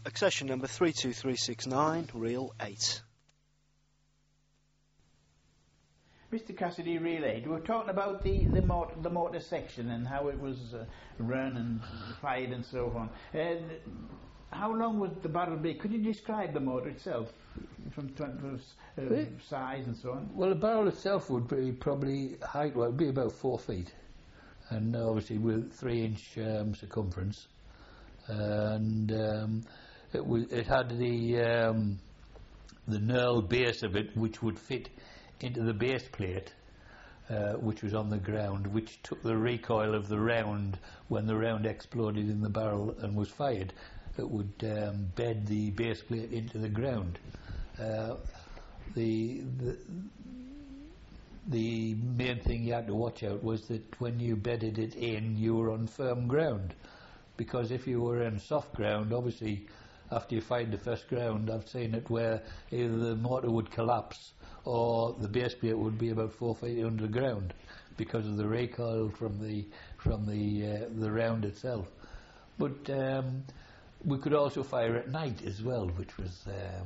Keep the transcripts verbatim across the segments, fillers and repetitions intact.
Accession number three two three six nine, reel eight. Mister Cassidy, reel eight. We were talking about the the mortar, the mortar section and how it was uh, run and fired and so on. And how long would the barrel be? Could you describe the mortar itself, from, from uh, size and so on? Well, the barrel itself would be probably height. Well, it'd be about four feet, and obviously with three-inch um, circumference, and um, it was it had the um, the knurled base of it, which would fit into the base plate, uh, which was on the ground, which took the recoil of the round when the round exploded in the barrel and was fired. It would um, bed the base plate into the ground. Uh, the, the the main thing you had to watch out was that when you bedded it in, you were on firm ground, because if you were on soft ground, obviously after you fired the first ground, I've seen it where either the mortar would collapse or the base plate would be about four feet under the ground because of the recoil from the from the uh, the round itself. But um, we could also fire at night as well, which was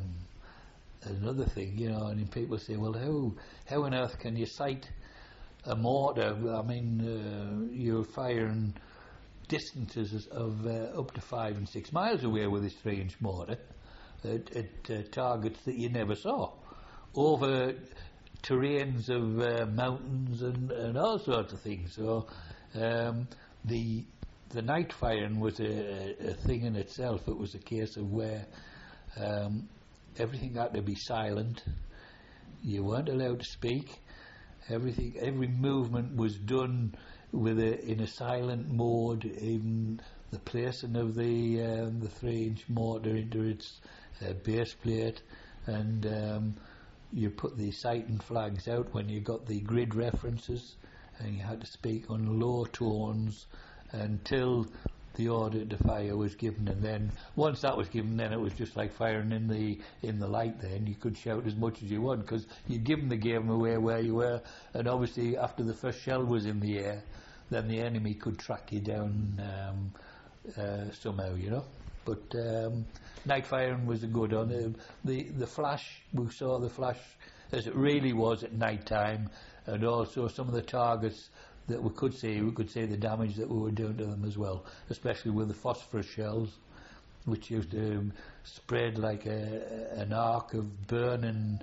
um, another thing, you know. And people say, well, how how on earth can you sight a mortar? I mean, uh, you're firing distances of uh, up to five and six miles away with this three-inch mortar at, at uh, targets that you never saw, over terrains of uh, mountains and, and all sorts of things. So um, the the night firing was a, a thing in itself. It was a case of where um, everything had to be silent. You weren't allowed to speak. Everything, every movement was done with a, in a silent mode. Even the placing of the um, the three-inch mortar into its uh, base plate, and um, you put the sighting flags out when you got the grid references, and you had to speak on low tones until the order to fire was given. And then once that was given, then it was just like firing in the in the light. Then you could shout as much as you want, because you'd given the game away where you were. And obviously after the first shell was in the air, then the enemy could track you down um, uh, somehow, you know. But um, night firing was a good one. Uh, the the flash, we saw the flash as it really was at night time, and also some of the targets that we could see, we could see the damage that we were doing to them as well, especially with the phosphorus shells, which used to spread like a, an arc of burning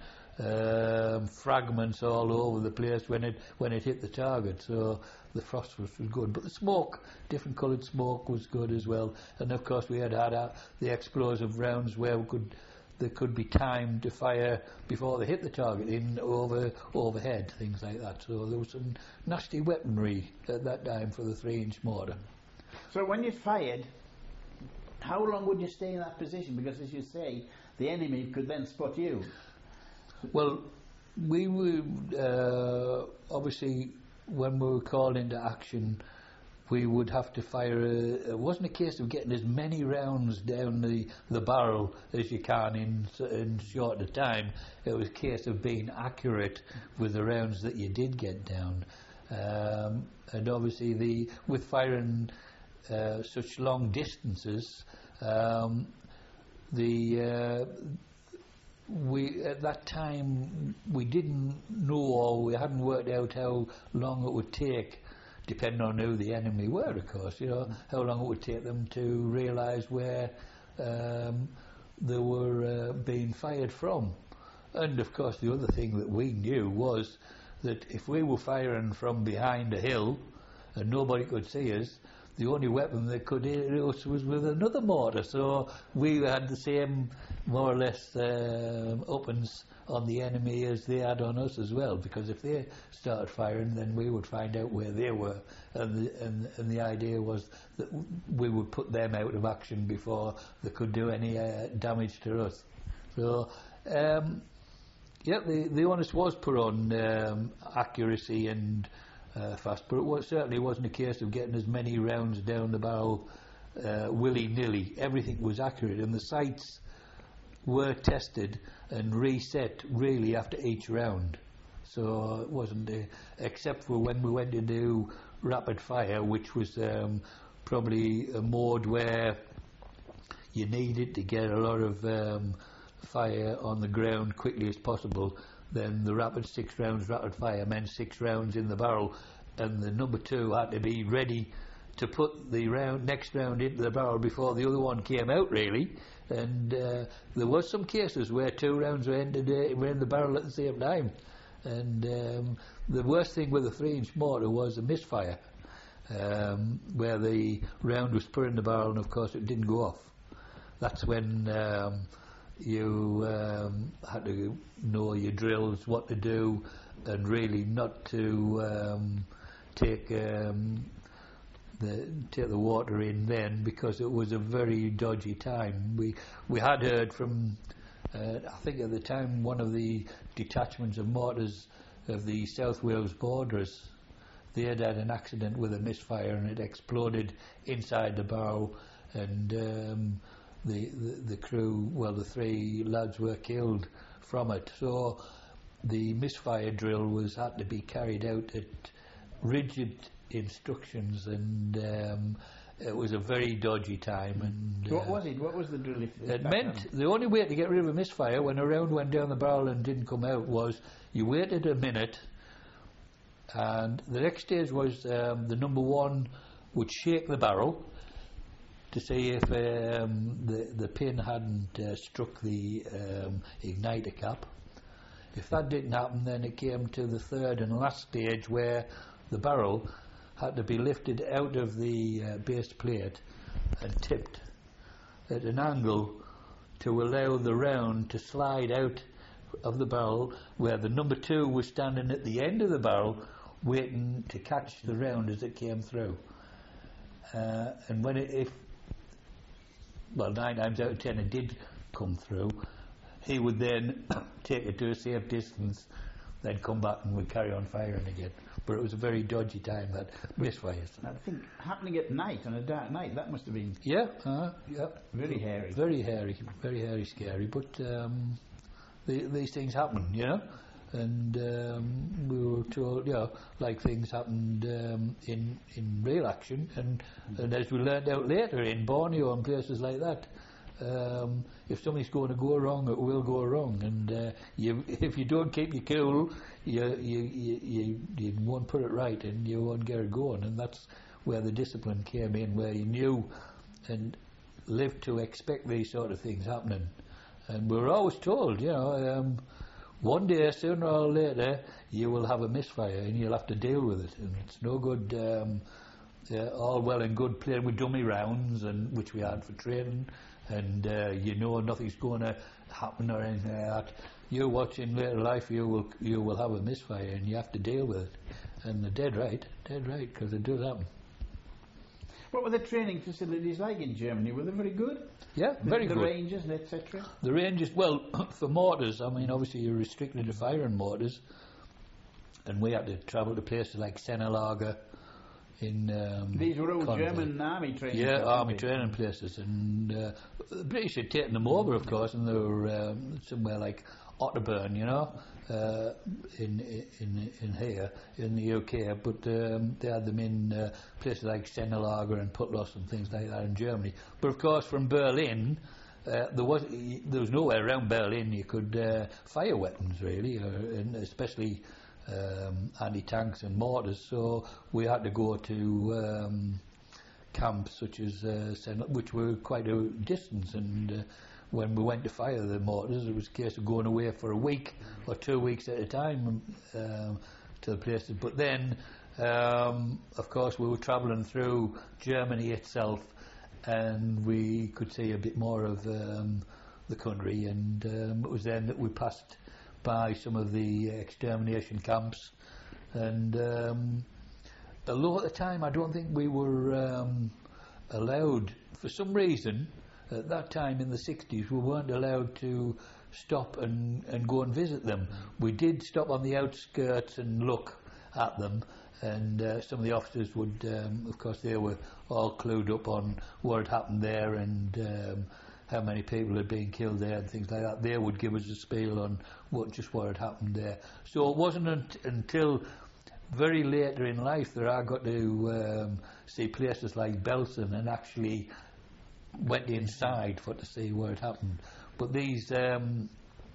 um, fragments all over the place when it when it hit the target. So the phosphorus was good, but the smoke, different coloured smoke, was good as well. And of course we had had uh, the explosive rounds where we could there could be time to fire before they hit the target in over overhead, things like that. So there was some nasty weaponry at that time for the three-inch mortar. So when you fired, how long would you stay in that position? Because as you say, the enemy could then spot you. Well, we would uh, obviously, when we were called into action, we would have to fire. A, it wasn't a case of getting as many rounds down the, the barrel as you can in in short a time. It was a case of being accurate with the rounds that you did get down. Um, and obviously, the with firing uh, such long distances, um, the uh, we at that time we didn't know, or we hadn't worked out how long it would take, depending on who the enemy were, of course, you know, how long it would take them to realise where um, they were uh, being fired from. And of course the other thing that we knew was that if we were firing from behind a hill and nobody could see us, the only weapon that could hit us was with another mortar. So we had the same, more or less, um, opens on the enemy as they had on us as well, because if they started firing, then we would find out where they were, and the, and, and the idea was that we would put them out of action before they could do any uh, damage to us. So um, yeah, the, the onus was put on um, accuracy and uh, fast, but it was, certainly wasn't a case of getting as many rounds down the barrel uh, willy-nilly. Everything was accurate, and the sights were tested and reset really after each round. So it wasn't, uh, except for when we went to do rapid fire, which was um, probably a mode where you needed to get a lot of um, fire on the ground quickly as possible, then the rapid six rounds rapid fire meant six rounds in the barrel, and the number two had to be ready to put the round next round into the barrel before the other one came out, really. And uh, there was some cases where two rounds were, ended, uh, were in the barrel at the same time. And um, the worst thing with a three-inch mortar was a misfire, um, where the round was put in the barrel and of course it didn't go off. That's when um, you um, had to know your drills, what to do, and really not to um, take um, the take the water in then, because it was a very dodgy time. We we had heard from uh, I think at the time one of the detachments of mortars of the South Wales Borderers, they had had an accident with a misfire and it exploded inside the barrel, and um, the, the the crew, well, the three lads were killed from it. So the misfire drill was had to be carried out at rigid instructions, and um, it was a very dodgy time. And So what uh, was it? What was the drill? If it meant the only way to get rid of a misfire when a round went down the barrel and didn't come out was you waited a minute, and the next stage was um, the number one would shake the barrel to see if um, the the pin hadn't uh, struck the um, igniter cap. If that didn't happen, then it came to the third and last stage where the barrel had to be lifted out of the uh, base plate and tipped at an angle to allow the round to slide out of the barrel, where the number two was standing at the end of the barrel waiting to catch the round as it came through. Uh, and when it, if, well, nine times out of ten it did come through, he would then take it to a safe distance, then come back and would carry on firing again. But it was a very dodgy time, that misfires. I think happening at night, on a dark night, that must have been Yeah, uh, yeah. very hairy. Very hairy, very hairy, scary. But um, the, these things happen, you know. And um, we were told, you know, like things happened um, in in real action, and and as we learned out later in Borneo and places like that, um, if something's going to go wrong, it will go wrong. And uh, you, if you don't keep your cool, you you, you you you won't put it right, and you won't get it going. And that's where the discipline came in, where you knew and lived to expect these sort of things happening. And we were always told, you know, um, one day, sooner or later, you will have a misfire and you'll have to deal with it. And it's no good, um, yeah, all well and good playing with dummy rounds, and which we had for training, and uh, you know nothing's going to happen or anything like that. You watch in later life, you will you will have a misfire and you have to deal with it. And they're dead right, dead right, because it does happen. What were the training facilities like in Germany? Were they very good? Yeah, The- very the good. ranges, et cetera. The ranges, well, for mortars, I mean, obviously you're restricted to firing mortars, and we had to travel to places like Sennelager in um, These were all Conway. German army training. Yeah, places, army weren't they? training places, and uh, the British had taken them over, of course, and they were um, somewhere like Otterburn, you know, uh, in in in here in the U K, but um, they had them in uh, places like Sennelager and Putlos and things like that in Germany. But of course, from Berlin, uh, there was there was nowhere around Berlin you could uh, fire weapons really, uh, and especially um, anti-tanks and mortars. So we had to go to um, camps such as uh, Sen- which were quite a distance, and uh, when we went to fire the mortars, it was a case of going away for a week or two weeks at a time um, to the places. But then, um, of course, we were travelling through Germany itself, and we could see a bit more of um, the country, and um, it was then that we passed by some of the extermination camps. And um, although at the time I don't think we were um, allowed, for some reason, at that time in the sixties, we weren't allowed to stop and, and go and visit them. We did stop on the outskirts and look at them, and uh, some of the officers would, um, of course, they were all clued up on what had happened there and um, how many people had been killed there and things like that. They would give us a spiel on what just what had happened there. So it wasn't unt- until very later in life that I got to um, see places like Belsen and actually went inside for to see where it happened. But these um,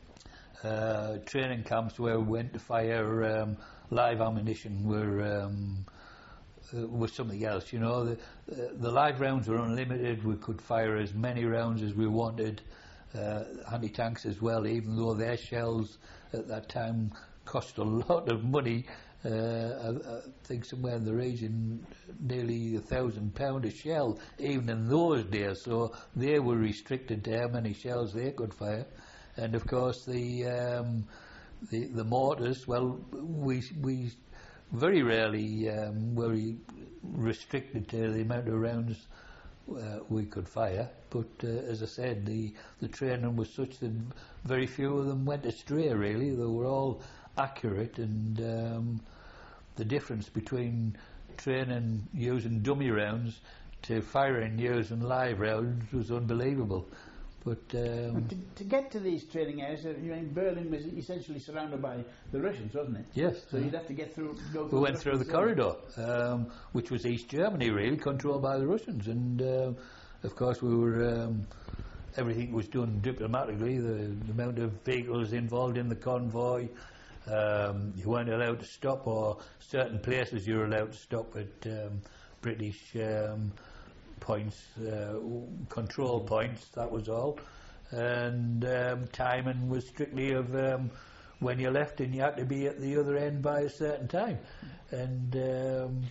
uh, training camps where we went to fire um, live ammunition were um, uh, was something else. You know, the, uh, the live rounds were unlimited. We could fire as many rounds as we wanted. Uh, anti-tanks as well, even though their shells at that time cost a lot of money. Uh, I, I think somewhere in the region, nearly a thousand pound a shell, even in those days. So they were restricted to how many shells they could fire. And of course, the um, the, the mortars. Well, we we very rarely um, were restricted to the amount of rounds uh, we could fire. But uh, as I said, the the training was such that very few of them went astray. Really, they were all accurate, and um, the difference between training using dummy rounds to firing using live rounds was unbelievable. But, um, but to, to get to these training areas, uh, you know, Berlin was essentially surrounded by the Russians, wasn't it? Yes. So you'd have to get through. Go through we went the through the corridor, um, which was East Germany, really, controlled by the Russians, and uh, of course we were. Um, everything was done diplomatically. The, the amount of vehicles involved in the convoy. Um, you weren't allowed to stop, or certain places you were allowed to stop at um, British um, points, uh, control points, that was all. And um, timing was strictly of um, when you left, and you had to be at the other end by a certain time. And um,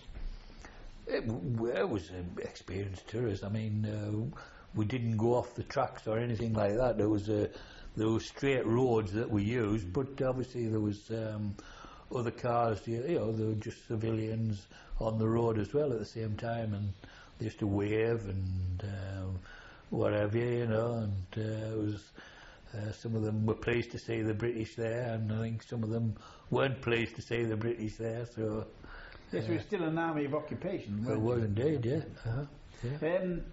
it, it was an experienced tourist. I mean, uh, we didn't go off the tracks or anything like that. There was a There were straight roads that we used, but obviously there was um, other cars, you know, there were just civilians on the road as well at the same time, and they used to wave and um, whatever, you know, and uh, it was, uh, some of them were pleased to see the British there, and I think some of them weren't pleased to see the British there, so... Yes, uh, we were still an army of occupation, weren't we? It was indeed, yeah. Uh-huh. yeah. Um,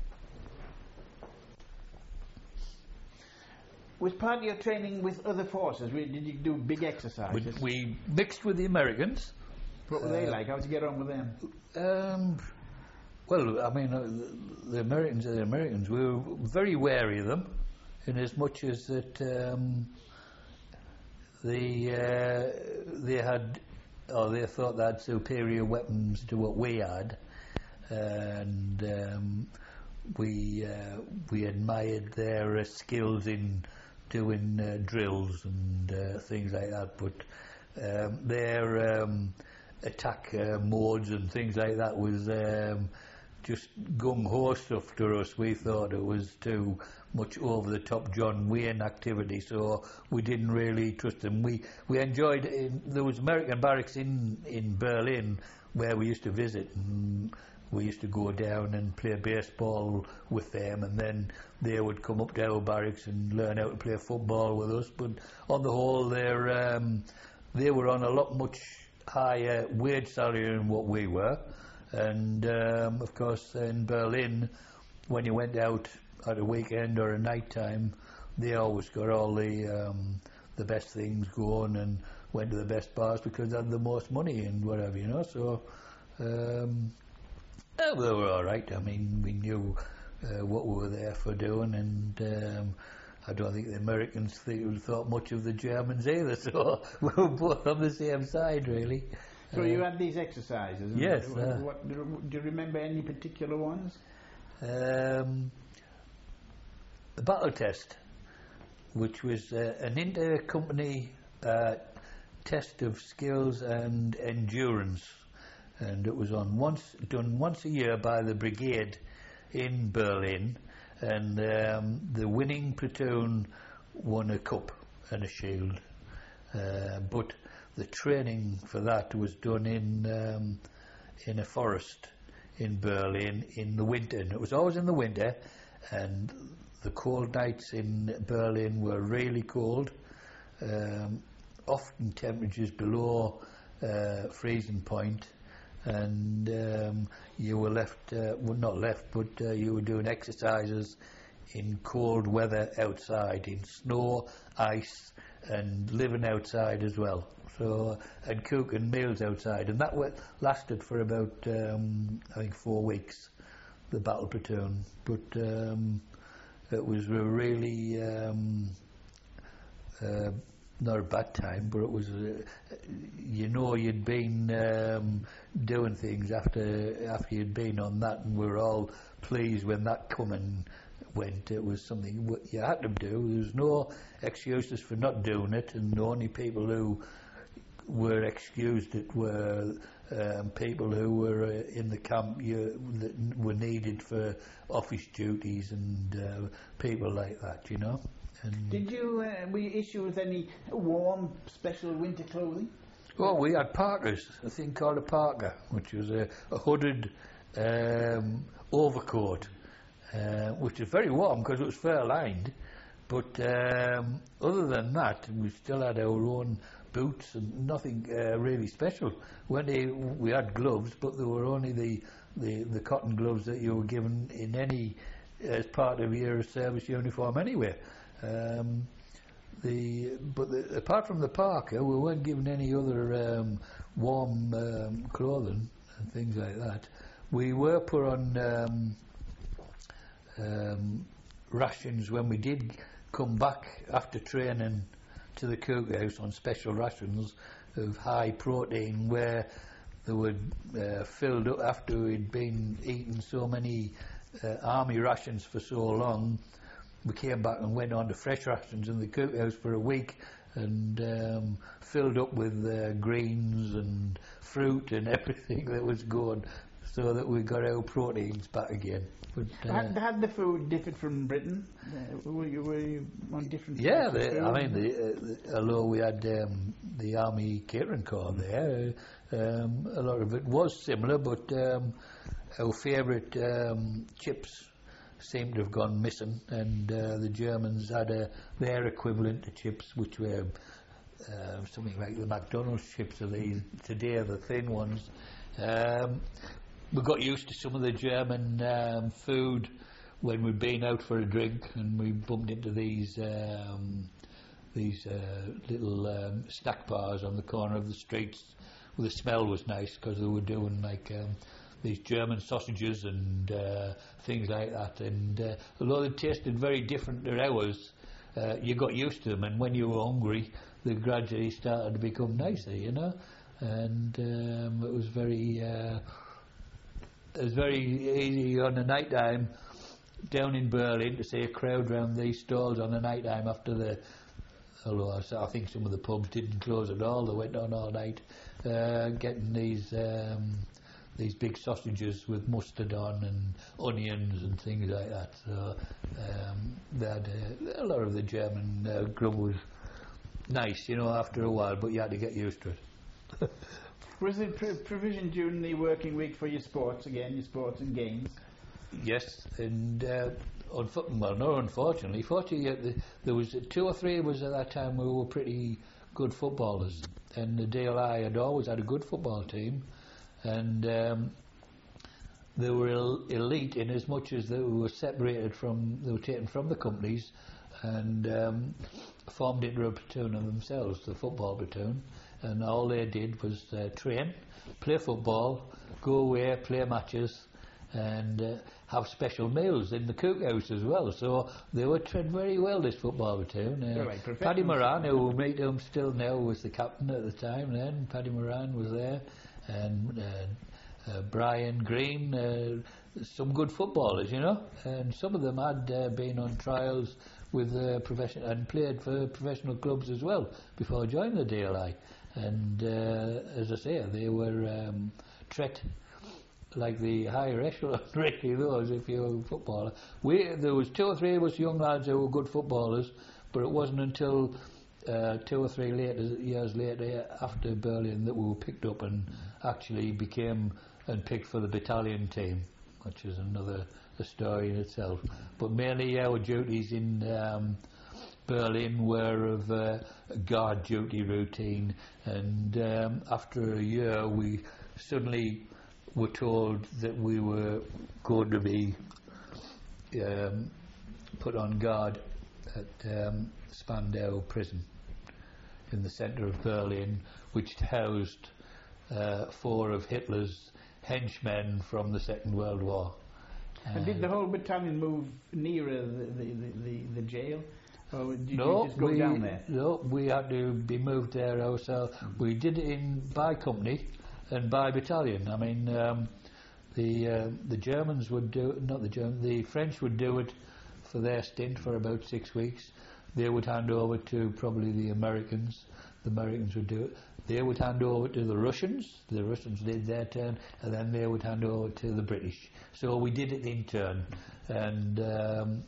Was part of your training with other forces? Did you do big exercises? We, we mixed with the Americans. What were uh, they like? How did you get on with them? Um, well, I mean, uh, the, the Americans are the Americans. We were very wary of them, in as much as that um, the, uh, they had, or they thought they had superior weapons to what we had, and um, we uh, we admired their uh, skills in doing uh, drills and uh, things like that, but um, their um, attack uh, modes and things like that was um, just gung-ho stuff to us. We thought it was too much over-the-top John Wayne activity, so we didn't really trust them. We we enjoyed it. There was American barracks in, in Berlin where we used to visit, and we used to go down and play baseball with them, and then they would come up to our barracks and learn how to play football with us. But on the whole, they're, um, they were on a lot much higher wage salary than what we were. And um, of course, in Berlin, when you went out at a weekend or a night time, they always got all the um, the best things going and went to the best bars because they had the most money and whatever, you know. So. Um, Oh, they were all right. I mean, we knew uh, what we were there for doing, and um, I don't think the Americans th- thought much of the Germans either, so we were both on the same side, really. So uh, you had these exercises? Yes. What, uh, what, do you remember any particular ones? Um, the battle test, which was uh, an inter-company uh, test of skills and endurance. And it was on once done once a year by the brigade in Berlin, and um, the winning platoon won a cup and a shield. Uh, but the training for that was done in um, in a forest in Berlin in the winter, and it was always in the winter, and the cold nights in Berlin were really cold, um, often temperatures below uh, freezing point. And um, you were left, uh, well not left, but uh, you were doing exercises in cold weather outside, in snow, ice, and living outside as well. So, and cooking meals outside, and that w- lasted for about, um, I think, four weeks. the battle platoon, but um, it was a really um, uh, not a bad time, but it was uh, you know you'd been um, doing things after after you'd been on that, and we were all pleased when that come and went. It was something w- you had to do. There was no excuses for not doing it, and the only people who were excused it were um, people who were uh, in the camp you, that were needed for office duties and uh, people like that, you know. And Did you, uh, were you issued with any warm, special winter clothing? well, we had parkas, a thing called a parka, which was a, a hooded um, overcoat, uh, which was very warm because it was fur-lined. But um, other than that, we still had our own boots and nothing uh, really special. When they, we had gloves, but they were only the, the, the cotton gloves that you were given in any as part of your service uniform anyway. Um, the but the, apart from the parka, we weren't given any other um, warm um, clothing and things like that. We were put on um, um, rations when we did come back after training to the cookhouse on special rations of high protein, where they were uh, filled up after we'd been eating so many uh, army rations for so long. We came back and went on to fresh rations in the cookhouse for a week, and um, filled up with uh, greens and fruit and everything that was good, so that we got our proteins back again. But, uh, had, had the food differed from Britain? Uh, were, you, were you on different? yeah, types of the, food? I mean, the, uh, the, although we had um, the Army Catering Corps there, uh, um, a lot of it was similar, but um, our favourite um, chips seemed to have gone missing, and uh, the Germans had a, their equivalent to chips, which were uh, something like the McDonald's chips of these today, the thin ones. Um, we got used to some of the German um, food when we'd been out for a drink, and we bumped into these um, these uh, little um, snack bars on the corner of the streets. Well, the smell was nice because they were doing like um, these German sausages and uh, things like that, and uh, although they tasted very different to ours, uh, you got used to them, and when you were hungry they gradually started to become nicer, you know. And um, it was very uh, it was very easy on the night time down in Berlin to see a crowd round these stalls on the night time after the, although I think some of the pubs didn't close at all, they went on all night, uh, getting these um, these big sausages with mustard on and onions and things like that. So um, they had, uh, a lot of the German uh, grub was nice, you know, after a while, but you had to get used to it. Was there pr- provision during the working week for your sports again, your sports and games? Yes, and uh, unfo- well, no, unfortunately, fortunately, uh, the, there was uh, two or three of us at that time who were pretty good footballers, and the D L I had always had a good football team. And um, they were el- elite in as much as they were separated from, they were taken from the companies and um, formed into a platoon of themselves, the football platoon. And all they did was uh, train, play football, go away, play matches, and uh, have special meals in the cookhouse as well. So they were trained very well, this football platoon. Uh, Right, Paddy Moran, who we meet him still now, was the captain at the time then. Paddy Moran was there. And uh, uh, Brian Green, uh, some good footballers, you know, and some of them had uh, been on trials with uh, profession and played for professional clubs as well before joining the D L I. And uh, as I say, they were um, treated like the higher echelon, really, those, if you were a footballer. We, there was two or three of us young lads who were good footballers, but it wasn't until Uh, two or three later, years later after Berlin that we were picked up and actually became and picked for the battalion team, which is another a story in itself. But mainly our duties in um, Berlin were of uh, a guard duty routine, and um, after a year we suddenly were told that we were going to be um, put on guard at um, Spandau prison in the centre of Berlin, which housed uh, four of Hitler's henchmen from the Second World War. And did the whole battalion move nearer the, the, the, the, the jail? Or did no, you just go we, down there? No, we had to be moved there ourselves. Mm. We did it in by company and by battalion. I mean, um, the uh, the Germans would do it, not the Germans, the French would do it for their stint for about six weeks. They would hand over to probably the Americans. The Americans would do it. They would hand over to the Russians. The Russians did their turn, and then they would hand over to the British. So we did it in turn, and um,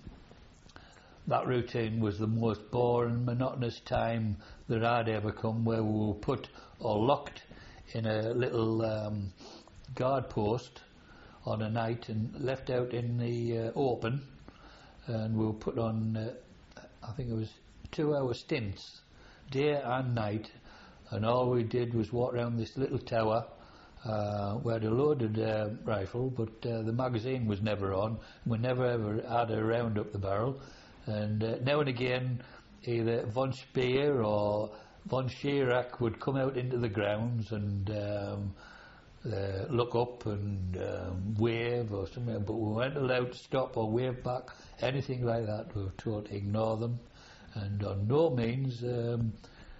that routine was the most boring, monotonous time that I'd ever come, where we were put or locked in a little um, guard post on a night and left out in the uh, open, and we were put on, uh, I think it was two-hour stints, day and night. And all we did was walk around this little tower. Uh, we had a loaded uh, rifle, but uh, the magazine was never on. We never ever had a round up the barrel. And uh, now and again, either von Speer or von Schirach would come out into the grounds and um, uh, look up and um, wave or something. But we weren't allowed to stop or wave back, anything like that. We were told to ignore them. And on no means... Um,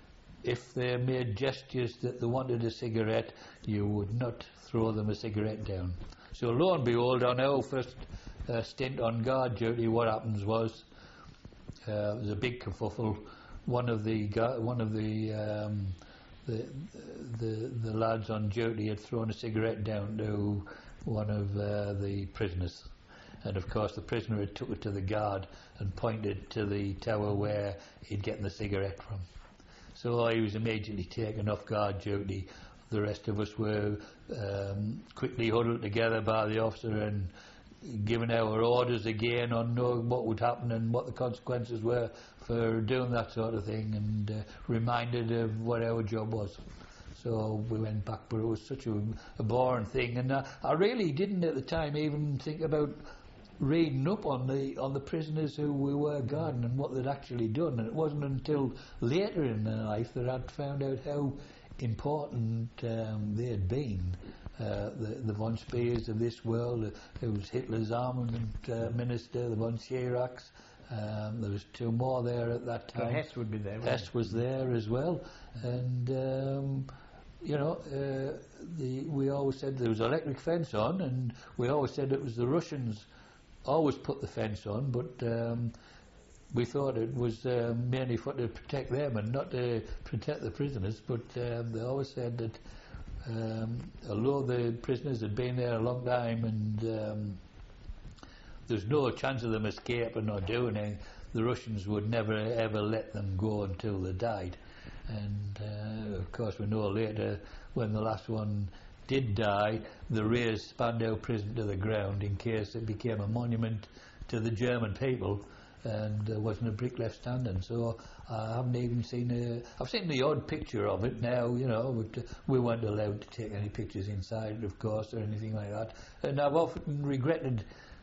if they made gestures that they wanted a cigarette, you would not throw them a cigarette down. So lo and behold, on our first uh, stint on guard duty, what happens was uh, there was a big kerfuffle. One of the gu- one of the, um, the the the lads on duty had thrown a cigarette down to one of uh, the prisoners, and of course the prisoner had took it to the guard and pointed to the tower where he'd gotten the cigarette from. So he was immediately taken off guard duty. The rest of us were um, quickly huddled together by the officer and given our orders again on knowing what would happen and what the consequences were for doing that sort of thing, and uh, reminded of what our job was. So we went back, but it was such a, a boring thing, and uh, I really didn't at the time even think about reading up on the on the prisoners who we were guarding and what they'd actually done. And it wasn't until later in their life that I'd found out how important um, they had been. Uh, the, the von Speers of this world, uh, it was Hitler's armament uh, minister, the von Schirachs. Um, there was two more there at that time. So Hess would be there. Hess was there as well, and um, you know, uh, the, we always said there was electric fence on, and we always said it was the Russians always put the fence on, but um, we thought it was um, mainly for to protect them and not to protect the prisoners. But um, they always said that um, although the prisoners had been there a long time and um, there's no chance of them escaping or doing anything, the Russians would never ever let them go until they died. And uh, of course we know later, when the last one did die, they razed Spandau Prison to the ground in case it became a monument to the German people, and there wasn't a brick left standing. So I haven't even seen a... I've seen the odd picture of it now, you know, but we weren't allowed to take any pictures inside, of course, or anything like that. And I've often regretted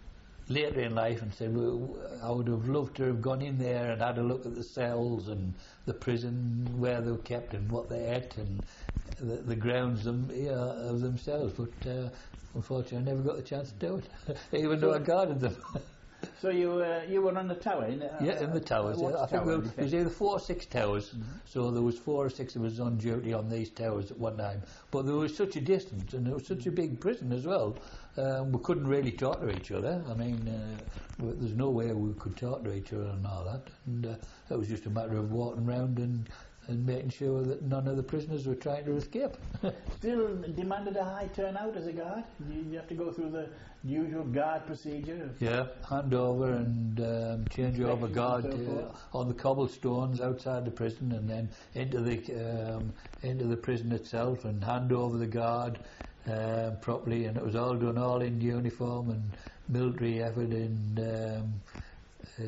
later in life and said, well, I would have loved to have gone in there and had a look at the cells and the prison where they were kept and what they ate and the, the grounds them, yeah, of themselves. But uh, unfortunately I never got the chance to do it, even so though I guarded them. So you uh, you were on the tower? In, uh, yeah, in the towers. Uh, I think tower, we, there was either four or six towers, mm-hmm. So there was four or six of us on duty on these towers at one time. But there was such a distance, and it was such a big prison as well. Um, we couldn't really talk to each other. I mean, uh, there's no way we could talk to each other and all that. And uh, it was just a matter of walking around and, and making sure that none of the prisoners were trying to escape. Still demanded a high turnout as a guard? You, you have to go through the usual guard procedure? Yeah, hand over and um, change over guard so uh, on the cobblestones outside the prison, and then into the um, into the prison itself, and hand over the guard uh, properly. And it was all done all in uniform and military effort, and um, uh,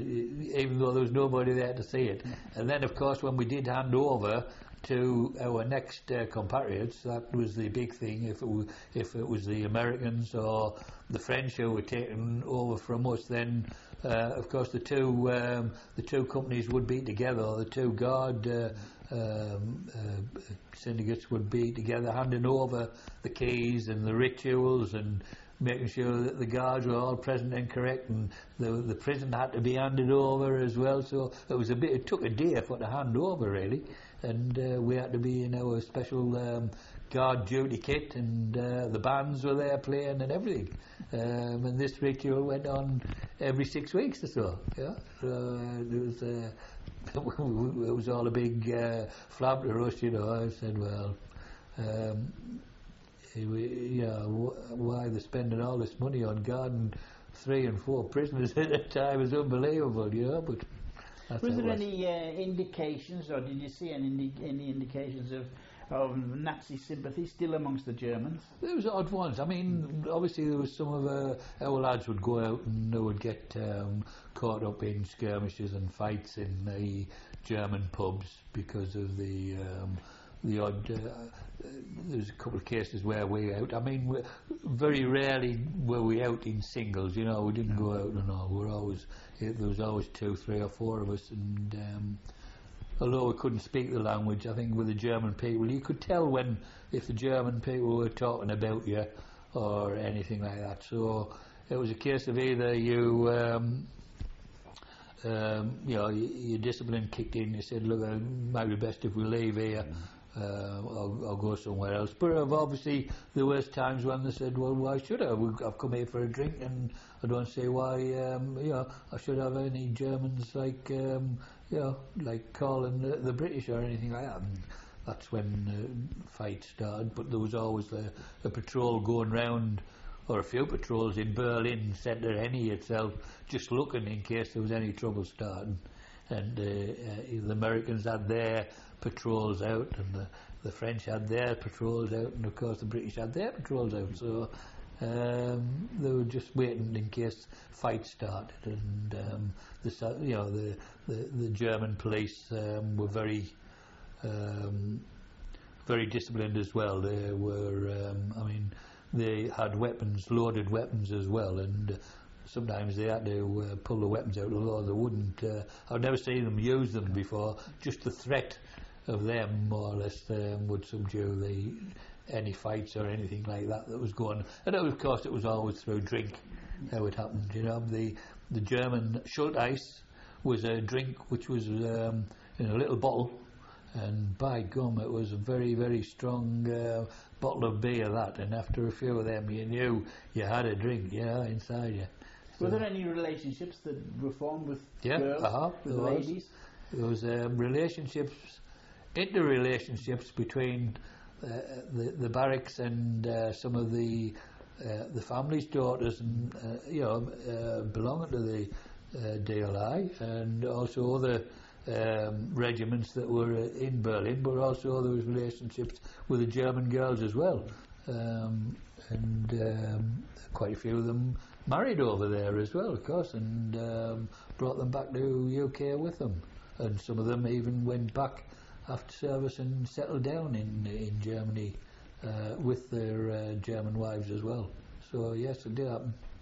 even though there was nobody there to see it. And then, of course, when we did hand over to our next uh, compatriots, that was the big thing. If it was, if it was the Americans or the French who were taken over from us, then uh, of course the two um, the two companies would be together, or the two guard uh, um, uh, syndicates would be together, handing over the keys and the rituals and making sure that the guards were all present and correct, and the the prison had to be handed over as well. So it was a bit. It took a day for the hand over really, and uh, we had to be in our special um, guard duty kit, and uh, the bands were there playing and everything. Um, and this ritual went on every six weeks or so. Yeah, so uh, there was. Uh, it was all a big uh, flap to us, you know. I said, well. Um, Yeah, why they're spending all this money on guarding three and four prisoners at a time is unbelievable, you know. But that's was there was. any uh, indications, or did you see any indi any indications of of Nazi sympathy still amongst the Germans? There was odd ones. I mean, obviously there was some of uh, our lads would go out and they would get um, caught up in skirmishes and fights in the German pubs because of the um, the odd. Uh, There's a couple of cases where we out. I mean, we, very rarely were we out in singles. You know, we didn't go out and all. We're always it, there was always two, three, or four of us. And um, although we couldn't speak the language, I think with the German people, you could tell when if the German people were talking about you or anything like that. So it was a case of either you. Um, um, you know, your, your discipline kicked in. You said, "Look, it might be best if we leave here." Mm. Uh, I'll, I'll go somewhere else. But obviously there was times when they said, well, why should I? I've come here for a drink, and I don't see why, um, you know, I should have any Germans like, um, you know, like calling the, the British or anything like that. And that's when the fight started. But there was always a, a patrol going round, or a few patrols in Berlin Centre any itself, just looking in case there was any trouble starting. And uh, uh, the Americans had their patrols out, and the, the French had their patrols out, and of course the British had their patrols out. So um, they were just waiting in case fights started. And um, the you know the the, the German police um, were very um, very disciplined as well. They were um, I mean they had weapons, loaded weapons as well, and. Uh, Sometimes they had to uh, pull the weapons out, although they wouldn't. Uh, I've never seen them use them before. Just the threat of them, more or less, um, would subdue the any fights or anything like that that was going. And of course, it was always through drink how it happened. You know, the the German Schulteis was a drink which was um, in a little bottle, and by gum, it was a very very strong uh, bottle of beer. That, and after a few of them, you knew you had a drink, yeah, inside you. Were there any relationships that were formed with yeah, girls, uh-huh, with there ladies? Was. There was um, relationships, interrelationships between uh, the the barracks and uh, some of the uh, the family's daughters, and uh, you know, uh, belonging to the uh, D L I, and also other um, regiments that were uh, in Berlin. But also there was relationships with the German girls as well, um, and um, quite a few of them married over there as well, of course, and um, brought them back to U K with them, and some of them even went back after service and settled down in in Germany uh, with their uh, German wives as well. So yes, it did happen.